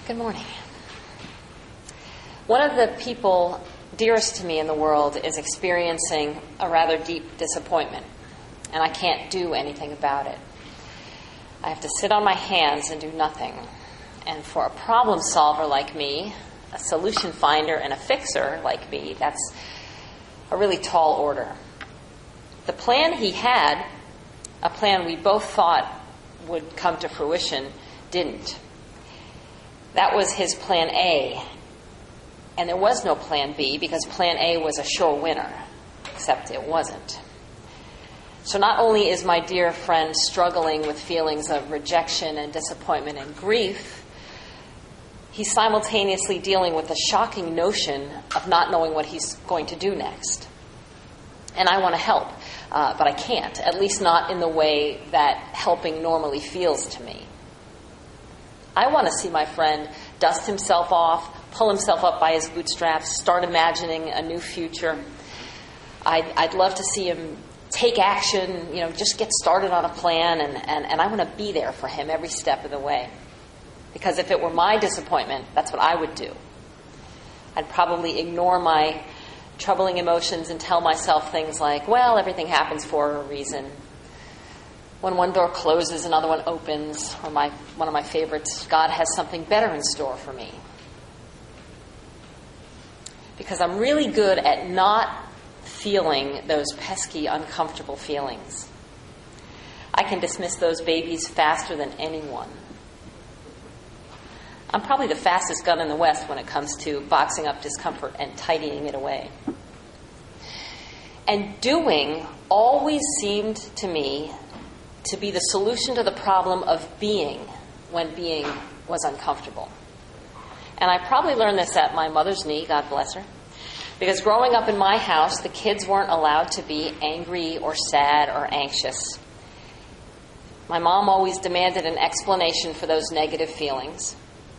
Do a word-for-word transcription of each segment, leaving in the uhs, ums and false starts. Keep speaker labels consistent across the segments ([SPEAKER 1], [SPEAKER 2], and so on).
[SPEAKER 1] Good morning. One of the people dearest to me in the world is experiencing a rather deep disappointment, and I can't do anything about it. I have to sit on my hands and do nothing. And for a problem solver like me, a solution finder and a fixer like me, that's a really tall order. The plan he had, a plan we both thought would come to fruition, didn't. That was his plan A. And there was no plan B because plan A was a sure winner, except it wasn't. So not only is my dear friend struggling with feelings of rejection and disappointment and grief, he's simultaneously dealing with the shocking notion of not knowing what he's going to do next. And I want to help, uh, but I can't, at least not in the way that helping normally feels to me. I want to see my friend dust himself off, pull himself up by his bootstraps, start imagining a new future. I'd, I'd love to see him take action, you know, just get started on a plan, and, and, and I want to be there for him every step of the way. Because if it were my disappointment, that's what I would do. I'd probably ignore my troubling emotions and tell myself things like, well, everything happens for a reason. When one door closes, another one opens. Or my one of my favorites, God has something better in store for me. Because I'm really good at not feeling those pesky, uncomfortable feelings. I can dismiss those babies faster than anyone. I'm probably the fastest gun in the West when it comes to boxing up discomfort and tidying it away. And doing always seemed to me to be the solution to the problem of being when being was uncomfortable. And I probably learned this at my mother's knee, God bless her, because growing up in my house, the kids weren't allowed to be angry or sad or anxious. My mom always demanded an explanation for those negative feelings,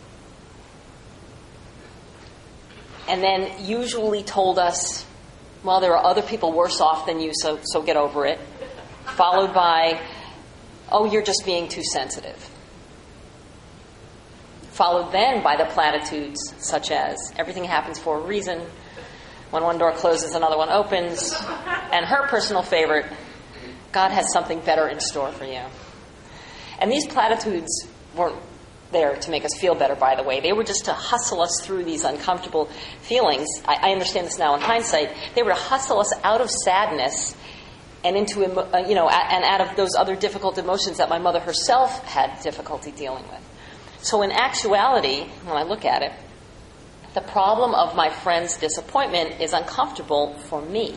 [SPEAKER 1] and then usually told us, well, there are other people worse off than you, so so get over it, followed by, oh, you're just being too sensitive. Followed then by the platitudes such as, everything happens for a reason, when one door closes, another one opens, and her personal favorite, God has something better in store for you. And these platitudes weren't there to make us feel better, by the way. They were just to hustle us through these uncomfortable feelings. I, I understand this now in hindsight. They were to hustle us out of sadness and into, you know, and out of those other difficult emotions that my mother herself had difficulty dealing with. So in actuality, when I look at it, the problem of my friend's disappointment is uncomfortable for me.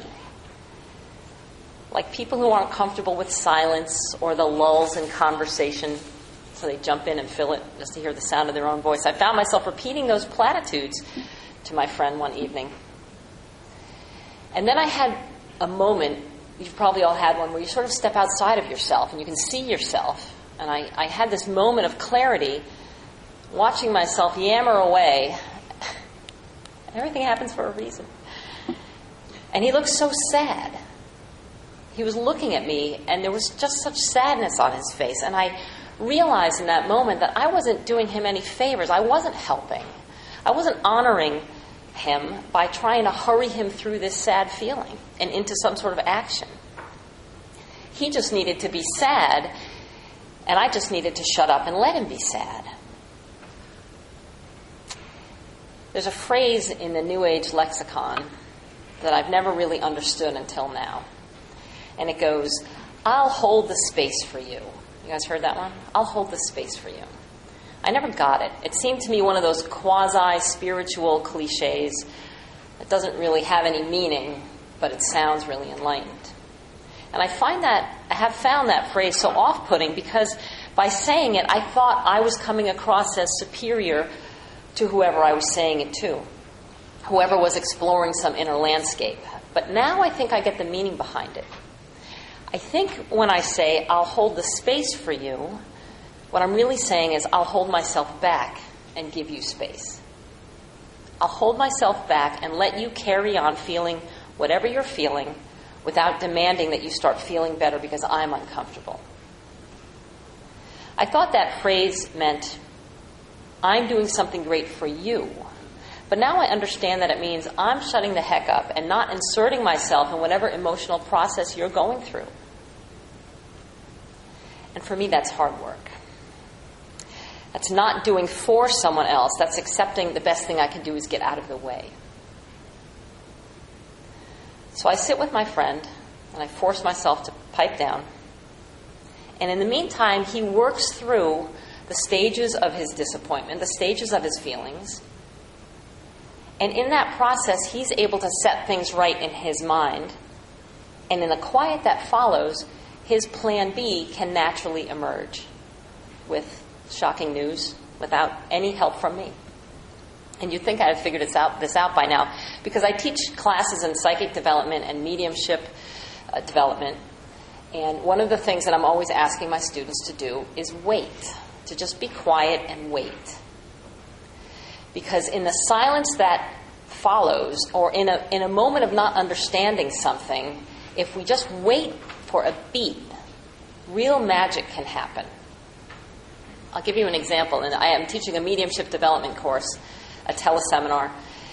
[SPEAKER 1] Like people who aren't comfortable with silence or the lulls in conversation, so they jump in and fill it just to hear the sound of their own voice. I found myself repeating those platitudes to my friend one evening. And then I had a moment, you've probably all had one, where you sort of step outside of yourself and you can see yourself. And I, I had this moment of clarity watching myself yammer away. Everything happens for a reason. And he looked so sad. He was looking at me, and there was just such sadness on his face. And I realized in that moment that I wasn't doing him any favors. I wasn't helping. I wasn't honoring him by trying to hurry him through this sad feeling and into some sort of action. He just needed to be sad, and I just needed to shut up and let him be sad. There's a phrase in the New Age lexicon that I've never really understood until now. And it goes, I'll hold the space for you. You guys heard that one? I'll hold the space for you. I never got it. It seemed to me one of those quasi-spiritual cliches that doesn't really have any meaning, but it sounds really enlightened. And I find that, I have found that phrase so off-putting because by saying it, I thought I was coming across as superior to whoever I was saying it to, whoever was exploring some inner landscape. But now I think I get the meaning behind it. I think when I say, I'll hold the space for you, what I'm really saying is, I'll hold myself back and give you space. I'll hold myself back and let you carry on feeling whatever you're feeling without demanding that you start feeling better because I'm uncomfortable. I thought that phrase meant I'm doing something great for you. But now I understand that it means I'm shutting the heck up and not inserting myself in whatever emotional process you're going through. And for me, that's hard work. That's not doing for someone else. That's accepting the best thing I can do is get out of the way. So I sit with my friend, and I force myself to pipe down. And in the meantime, he works through the stages of his disappointment, the stages of his feelings. And in that process, he's able to set things right in his mind. And in the quiet that follows, his plan B can naturally emerge with shocking news without any help from me. And you'd think I'd have figured this out, this out by now, because I teach classes in psychic development and mediumship uh, development. And one of the things that I'm always asking my students to do is wait, to just be quiet and wait. Because in the silence that follows, or in a, in a moment of not understanding something, if we just wait for a beat, real magic can happen. I'll give you an example. And I am teaching a mediumship development course, a teleseminar,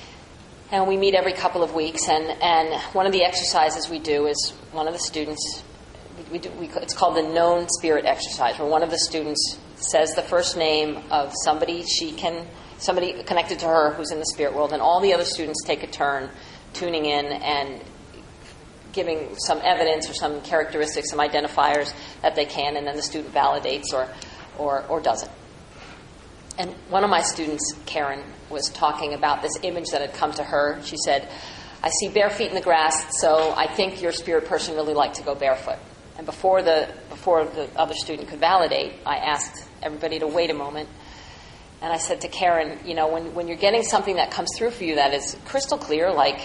[SPEAKER 1] and we meet every couple of weeks. And, and one of the exercises we do is one of the students, we do, we, it's called the known spirit exercise, where one of the students says the first name of somebody she can, somebody connected to her who's in the spirit world, and all the other students take a turn tuning in and giving some evidence or some characteristics, some identifiers that they can, and then the student validates or or, or doesn't. And one of my students, Karen, was talking about this image that had come to her. She said, I see bare feet in the grass, so I think your spirit person really liked to go barefoot. And before the before the other student could validate, I asked everybody to wait a moment. And I said to Karen, you know, when, when you're getting something that comes through for you that is crystal clear, like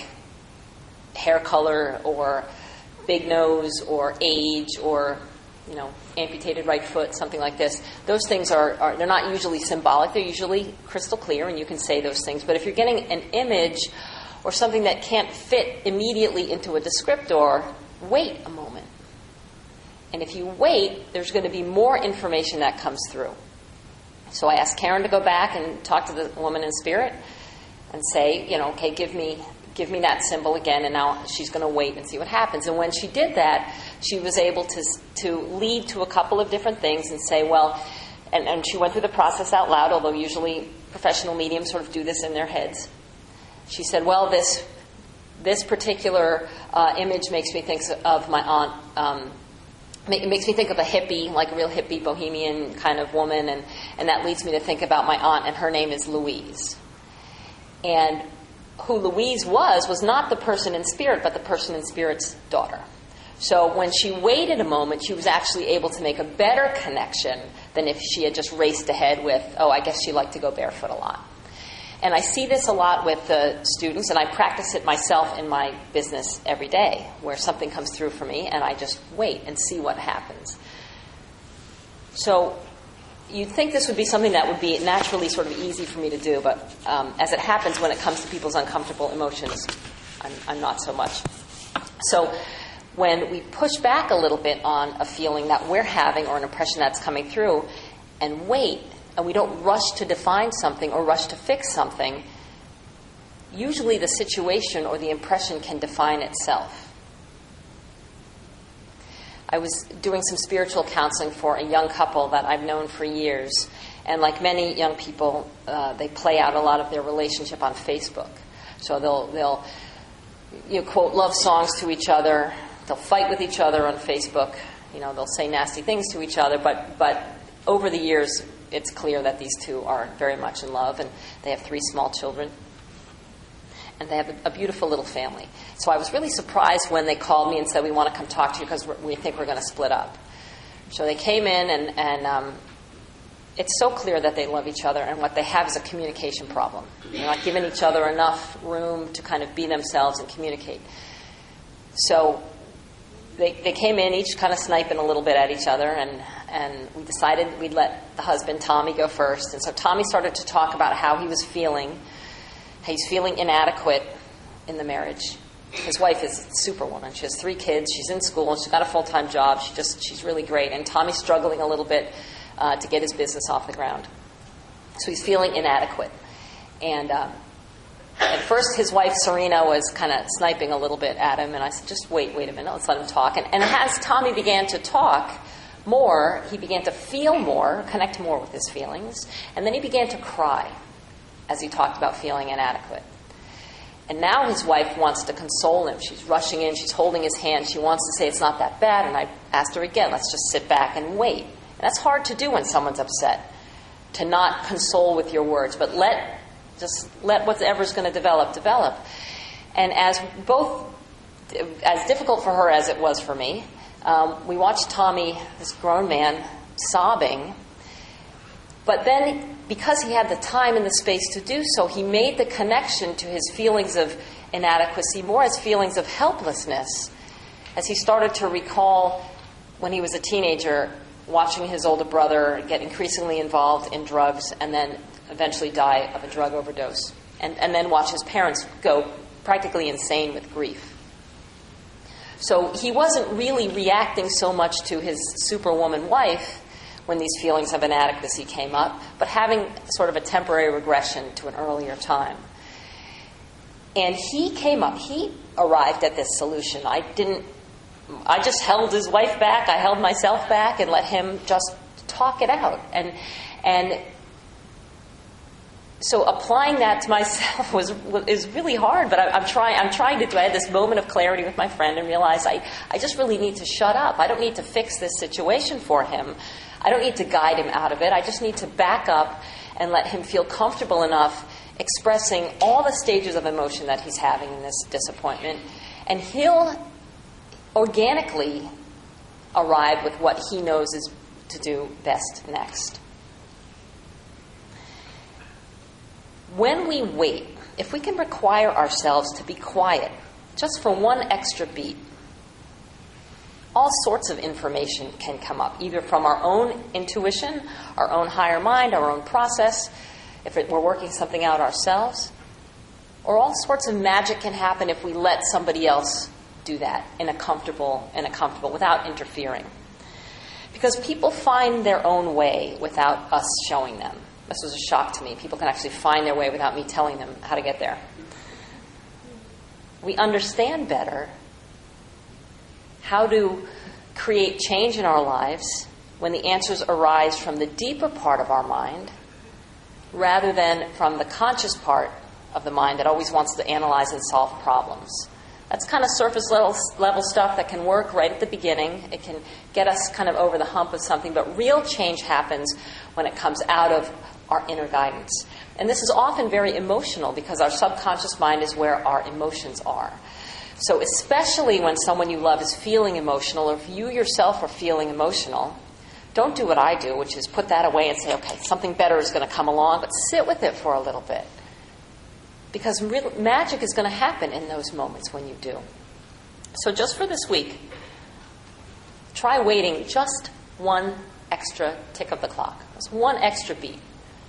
[SPEAKER 1] hair color or big nose or age or, you know, amputated right foot, something like this, those things are, are, they're not usually symbolic. They're usually crystal clear, and you can say those things. But if you're getting an image or something that can't fit immediately into a descriptor, wait a moment. And if you wait, there's going to be more information that comes through. So I asked Karen to go back and talk to the woman in spirit and say, you know, okay, give me give me that symbol again, and now she's going to wait and see what happens. And when she did that, she was able to to lead to a couple of different things and say, well, and, and she went through the process out loud, although usually professional mediums sort of do this in their heads. She said, well, this this particular uh, image makes me think of my aunt. Um, It makes me think of a hippie, like a real hippie, bohemian kind of woman, and, and that leads me to think about my aunt, and her name is Louise. And who Louise was, was not the person in spirit, but the person in spirit's daughter. So when she waited a moment, she was actually able to make a better connection than if she had just raced ahead with, oh, I guess she liked to go barefoot a lot. And I see this a lot with the students, and I practice it myself in my business every day, where something comes through for me, and I just wait and see what happens. So you'd think this would be something that would be naturally sort of easy for me to do, but um, as it happens when it comes to people's uncomfortable emotions, I'm, I'm not so much. So when we push back a little bit on a feeling that we're having or an impression that's coming through, and wait, and we don't rush to define something or rush to fix something, usually the situation or the impression can define itself. I was doing some spiritual counseling for a young couple that I've known for years. And like many young people, uh, they play out a lot of their relationship on Facebook. So they'll, they'll you know, quote love songs to each other. They'll fight with each other on Facebook. You know, they'll say nasty things to each other. But, but over the years, it's clear that these two are very much in love, and they have three small children, and they have a, a beautiful little family. So I was really surprised when they called me and said, we want to come talk to you because we think we're going to split up. So they came in, and, and um, it's so clear that they love each other, and what they have is a communication problem. They're not giving each other enough room to kind of be themselves and communicate. So They, they came in, each kind of sniping a little bit at each other, and, and we decided we'd let the husband, Tommy, go first. And so Tommy started to talk about how he was feeling, how he's feeling inadequate in the marriage. His wife is a superwoman. She has three kids. She's in school. She's got a full-time job. She just she's really great. And Tommy's struggling a little bit uh, to get his business off the ground. So he's feeling inadequate. And um, at first his wife, Serena, was kind of sniping a little bit at him. And I said, just wait, wait a minute, let's let him talk. And, and as Tommy began to talk more, he began to feel more, connect more with his feelings. And then he began to cry as he talked about feeling inadequate. And now his wife wants to console him. She's rushing in. She's holding his hand. She wants to say it's not that bad. And I asked her again, let's just sit back and wait. And that's hard to do when someone's upset, to not console with your words, but let just let whatever's going to develop, develop. And as both, as difficult for her as it was for me, um, we watched Tommy, this grown man, sobbing. But then, because he had the time and the space to do so, he made the connection to his feelings of inadequacy more as feelings of helplessness, as he started to recall when he was a teenager, watching his older brother get increasingly involved in drugs and then eventually die of a drug overdose, and, and then watch his parents go practically insane with grief. So he wasn't really reacting so much to his superwoman wife when these feelings of inadequacy came up, but having sort of a temporary regression to an earlier time. And he came up, he arrived at this solution. I didn't, I just held his wife back, I held myself back and let him just talk it out. And and so applying that to myself was, was is really hard, but I, I'm trying I'm trying to do I had this moment of clarity with my friend and realized I, I just really need to shut up. I don't need to fix this situation for him. I don't need to guide him out of it. I just need to back up and let him feel comfortable enough expressing all the stages of emotion that he's having in this disappointment. And he'll organically arrive with what he knows is to do best next. When we wait, if we can require ourselves to be quiet just for one extra beat, all sorts of information can come up, either from our own intuition, our own higher mind, our own process, if it, we're working something out ourselves, or all sorts of magic can happen if we let somebody else do that in a comfortable, in a comfortable, without interfering. Because people find their own way without us showing them. This was a shock to me. People can actually find their way without me telling them how to get there. We understand better how to create change in our lives when the answers arise from the deeper part of our mind rather than from the conscious part of the mind that always wants to analyze and solve problems. That's kind of surface level, level stuff that can work right at the beginning. It can get us kind of over the hump of something, but real change happens when it comes out of our inner guidance. And this is often very emotional because our subconscious mind is where our emotions are. So especially when someone you love is feeling emotional, or if you yourself are feeling emotional, don't do what I do, which is put that away and say, okay, something better is going to come along, but sit with it for a little bit. Because real, magic is going to happen in those moments when you do. So just for this week, try waiting just one extra tick of the clock. Just one extra beat.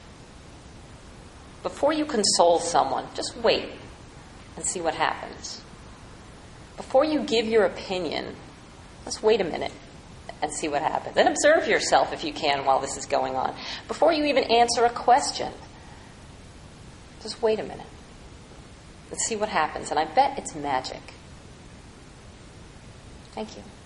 [SPEAKER 1] Before you console someone, just wait and see what happens. Before you give your opinion, just wait a minute and see what happens. Then observe yourself if you can while this is going on. Before you even answer a question, just wait a minute. Let's see what happens. And I bet it's magic. Thank you.